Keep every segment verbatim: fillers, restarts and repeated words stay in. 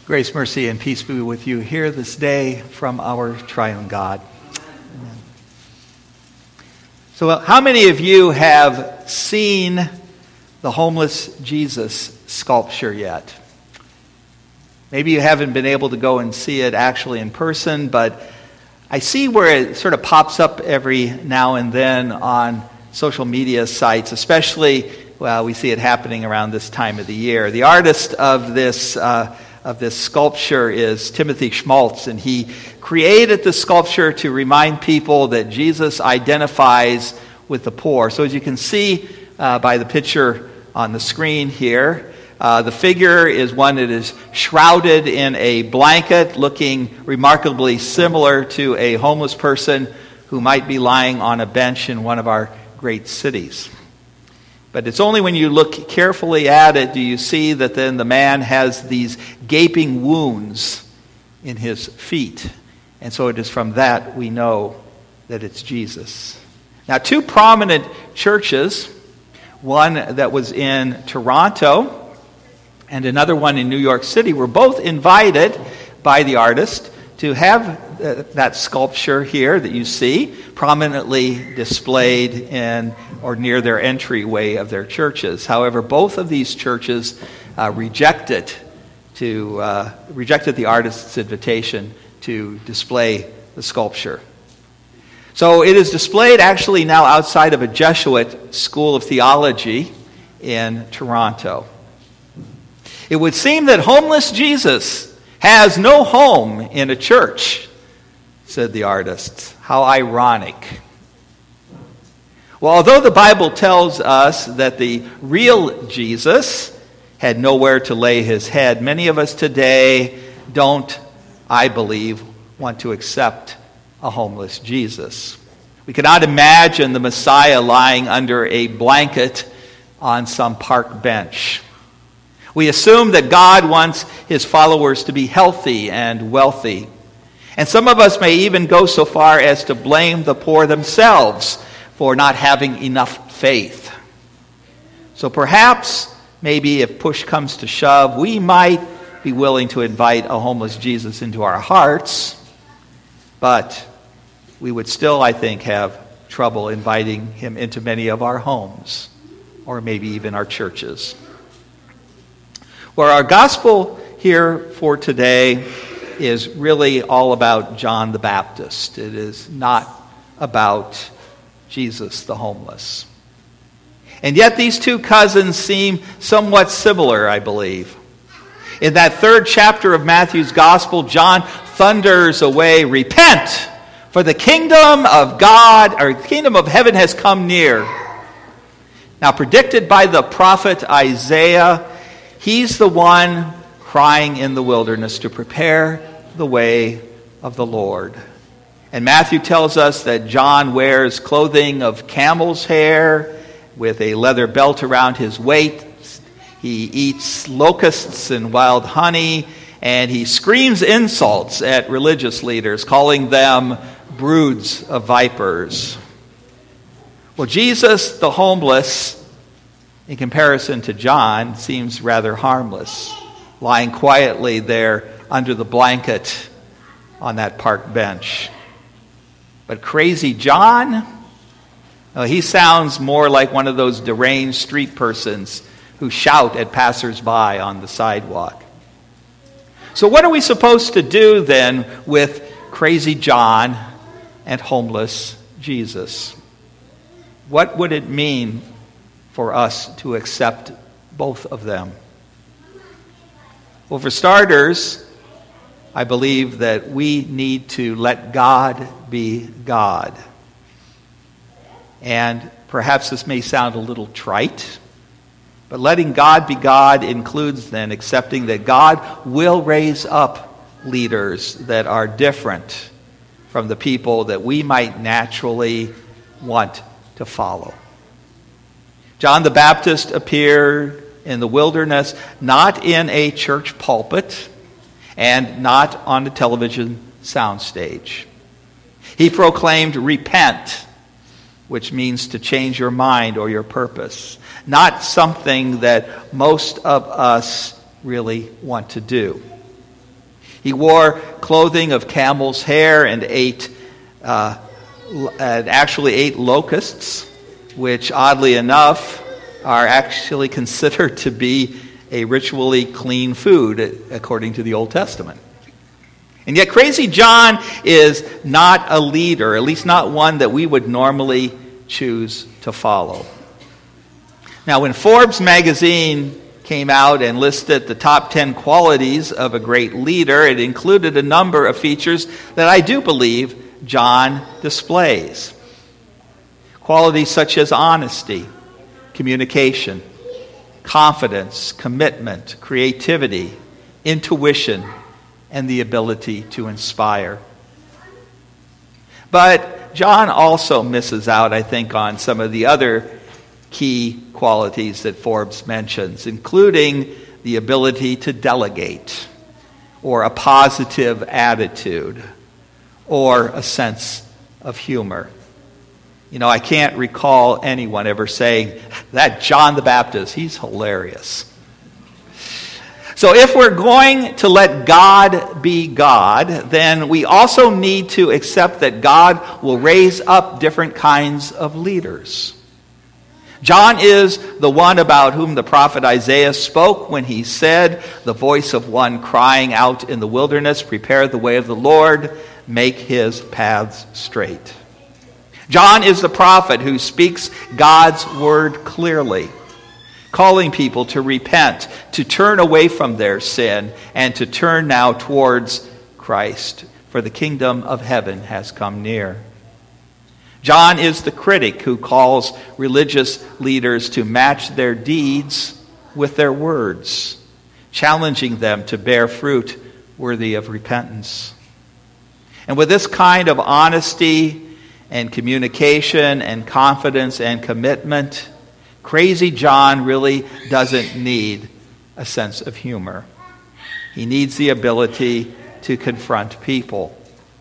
Grace, mercy, and peace be with you here this day from our triune God. Amen. So how many of you have seen the homeless Jesus sculpture yet? Maybe you haven't been able to go and see it actually in person, but I see where it sort of pops up every now and then on social media sites, especially, well, we see it happening around this time of the year. The artist of this uh, of this sculpture is Timothy Schmaltz, and he created the sculpture to remind people that Jesus identifies with the poor. So as you can see uh, by the picture on the screen here, uh, the figure is one that is shrouded in a blanket, looking remarkably similar to a homeless person who might be lying on a bench in one of our great cities. But it's only when you look carefully at it do you see that then the man has these gaping wounds in his feet. And so it is from that we know that it's Jesus. Now, two prominent churches, one that was in Toronto and another one in New York City, were both invited by the artist to have uh, that sculpture here that you see prominently displayed in or near their entryway of their churches. However, both of these churches uh, rejected to uh, rejected the artist's invitation to display the sculpture. So it is displayed actually now outside of a Jesuit school of theology in Toronto. It would seem that homeless Jesus has no home in a church, said the artist. How ironic. Well, although the Bible tells us that the real Jesus had nowhere to lay his head, many of us today don't, I believe, want to accept a homeless Jesus. We cannot imagine the Messiah lying under a blanket on some park bench. We assume that God wants his followers to be healthy and wealthy. And some of us may even go so far as to blame the poor themselves for not having enough faith. So perhaps, maybe if push comes to shove, we might be willing to invite a homeless Jesus into our hearts, but we would still, I think, have trouble inviting him into many of our homes, or maybe even our churches. Well, our gospel here for today is really all about John the Baptist. It is not about Jesus the homeless. And yet these two cousins seem somewhat similar, I believe. In that third chapter of Matthew's gospel, John thunders away, "Repent, for the kingdom of God, or the kingdom of heaven has come near." Now, predicted by the prophet Isaiah, he's the one crying in the wilderness to prepare the way of the Lord. And Matthew tells us that John wears clothing of camel's hair with a leather belt around his waist. He eats locusts and wild honey, and he screams insults at religious leaders, calling them broods of vipers. Well, Jesus, the homeless, in comparison to John, seems rather harmless, lying quietly there under the blanket on that park bench. But crazy John, oh, he sounds more like one of those deranged street persons who shout at passersby on the sidewalk. So what are we supposed to do then with crazy John and homeless Jesus? What would it mean for us to accept both of them? Well, for starters, I believe that we need to let God be God. And perhaps this may sound a little trite, but letting God be God includes then accepting that God will raise up leaders that are different from the people that we might naturally want to follow. John the Baptist appeared in the wilderness, not in a church pulpit and not on a television soundstage. He proclaimed, "Repent," which means to change your mind or your purpose. Not something that most of us really want to do. He wore clothing of camel's hair and ate, uh, and actually ate locusts, which oddly enough are actually considered to be a ritually clean food according to the Old Testament. And yet Crazy John is not a leader, at least not one that we would normally choose to follow. Now, when Forbes magazine came out and listed the top ten qualities of a great leader, it included a number of features that I do believe John displays. Qualities such as honesty, communication, confidence, commitment, creativity, intuition, and the ability to inspire. But John also misses out, I think, on some of the other key qualities that Forbes mentions, including the ability to delegate, or a positive attitude, or a sense of humor. You know, I can't recall anyone ever saying, that John the Baptist, he's hilarious. So if we're going to let God be God, then we also need to accept that God will raise up different kinds of leaders. John is the one about whom the prophet Isaiah spoke when he said, the voice of one crying out in the wilderness, prepare the way of the Lord, make his paths straight. John is the prophet who speaks God's word clearly, calling people to repent, to turn away from their sin, and to turn now towards Christ, for the kingdom of heaven has come near. John is the critic who calls religious leaders to match their deeds with their words, challenging them to bear fruit worthy of repentance. And with this kind of honesty and communication and confidence and commitment, Crazy John really doesn't need a sense of humor. He needs the ability to confront people.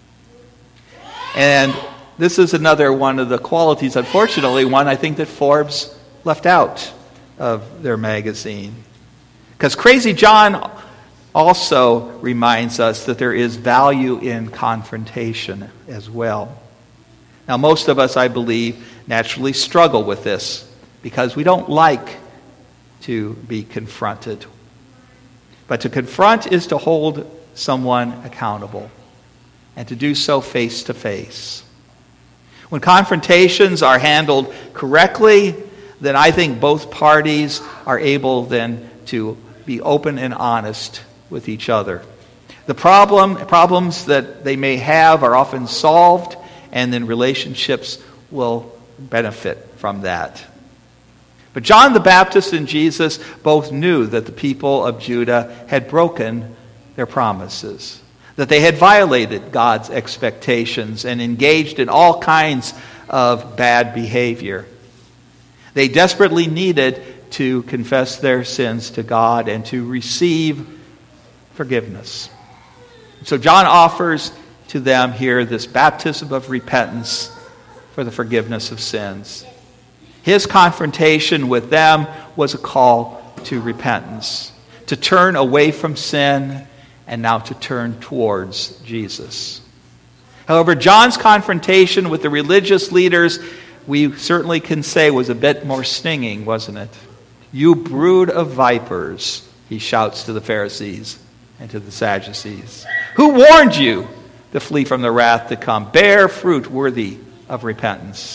And this is another one of the qualities, unfortunately, one I think that Forbes left out of their magazine. Because Crazy John also reminds us that there is value in confrontation as well. Now, most of us, I believe, naturally struggle with this because we don't like to be confronted. But to confront is to hold someone accountable, and to do so face to face. When confrontations are handled correctly, then I think both parties are able then to be open and honest with each other. The problem, problems that they may have are often solved, and then relationships will benefit from that. But John the Baptist and Jesus both knew that the people of Judah had broken their promises, that they had violated God's expectations and engaged in all kinds of bad behavior. They desperately needed to confess their sins to God and to receive forgiveness. So John offers to them here this baptism of repentance for the forgiveness of sins. His confrontation with them was a call to repentance, to turn away from sin and now to turn towards Jesus. However, John's confrontation with the religious leaders, we certainly can say, was a bit more stinging, wasn't it? You brood of vipers, he shouts to the Pharisees and to the Sadducees. Who warned you to flee from the wrath to come? Bear fruit worthy of repentance.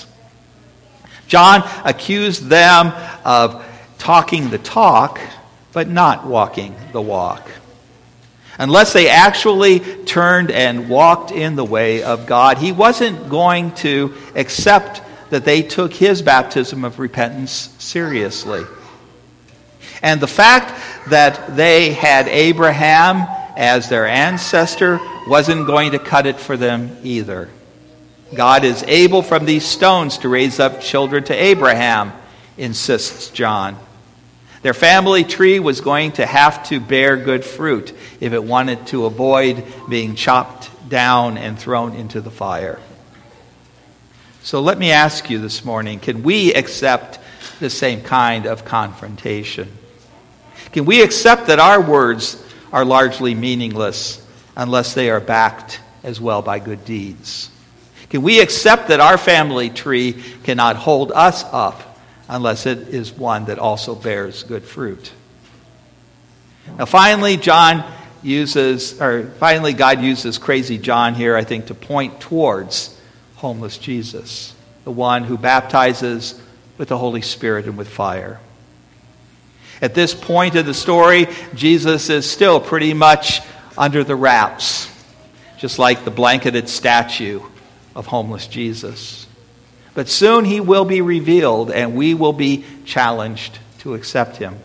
John accused them of talking the talk, but not walking the walk. Unless they actually turned and walked in the way of God, he wasn't going to accept that they took his baptism of repentance seriously. And the fact that they had Abraham as their ancestor wasn't going to cut it for them either. God is able from these stones to raise up children to Abraham, insists John. Their family tree was going to have to bear good fruit if it wanted to avoid being chopped down and thrown into the fire. So let me ask you this morning, can we accept the same kind of confrontation? Can we accept that our words are largely meaningless unless they are backed as well by good deeds? Can we accept that our family tree cannot hold us up unless it is one that also bears good fruit? Now finally, John uses, or finally God uses crazy John here, I think, to point towards homeless Jesus, the one who baptizes with the Holy Spirit and with fire. At this point of the story, Jesus is still pretty much under the wraps, just like the blanketed statue of homeless Jesus. But soon he will be revealed, and we will be challenged to accept him.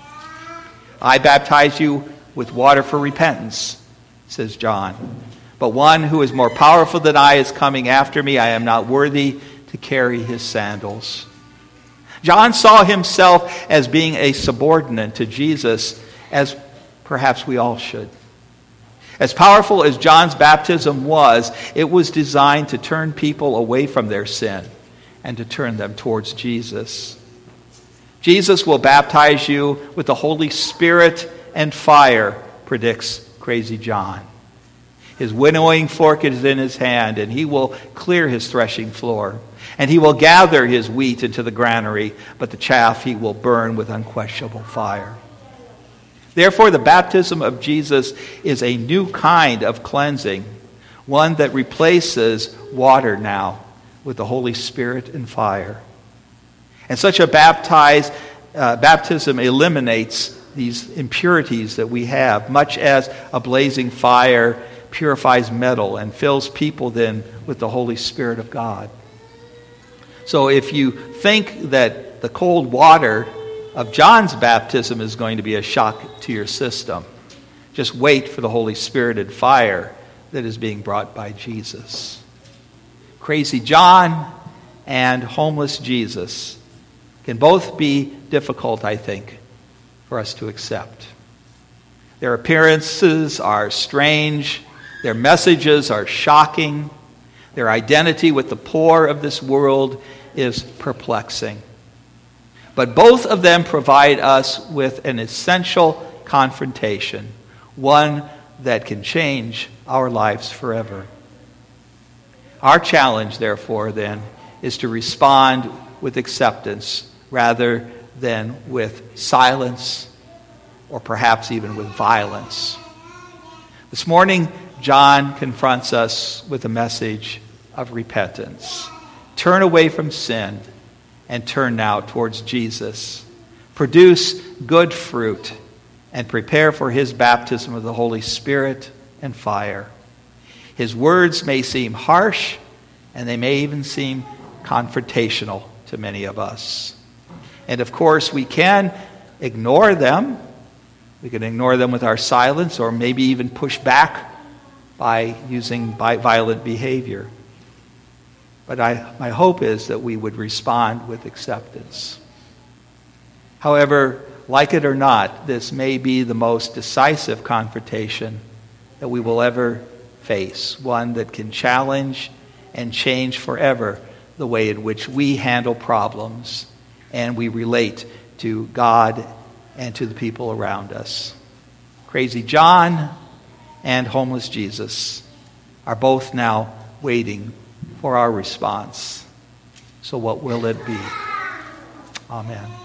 I baptize you with water for repentance, says John. But one who is more powerful than I is coming after me. I am not worthy to carry his sandals. John saw himself as being a subordinate to Jesus, as perhaps we all should. As powerful as John's baptism was, it was designed to turn people away from their sin and to turn them towards Jesus. Jesus will baptize you with the Holy Spirit and fire, predicts crazy John. His winnowing fork is in his hand, and he will clear his threshing floor. And he will gather his wheat into the granary, but the chaff he will burn with unquenchable fire. Therefore, the baptism of Jesus is a new kind of cleansing, one that replaces water now with the Holy Spirit and fire. And such a baptize, uh, baptism eliminates these impurities that we have, much as a blazing fire purifies metal and fills people then with the Holy Spirit of God. So if you think that the cold water of John's baptism is going to be a shock to your system, just wait for the Holy Spirit and fire that is being brought by Jesus. Crazy John and homeless Jesus can both be difficult, I think, for us to accept. Their appearances are strange. Their messages are shocking. Their identity with the poor of this world is perplexing. But both of them provide us with an essential confrontation, one that can change our lives forever. Our challenge, therefore, then, is to respond with acceptance rather than with silence or perhaps even with violence. This morning, John confronts us with a message of repentance. Turn away from sin and turn now towards Jesus. Produce good fruit and prepare for his baptism of the Holy Spirit and fire. His words may seem harsh, and they may even seem confrontational to many of us. And of course, we can ignore them. We can ignore them with our silence, or maybe even push back by using violent behavior. But I, my hope is that we would respond with acceptance. However, like it or not, this may be the most decisive confrontation that we will ever face, one that can challenge and change forever the way in which we handle problems and we relate to God and to the people around us. Crazy John and homeless Jesus are both now waiting for our response. So what will it be? Amen.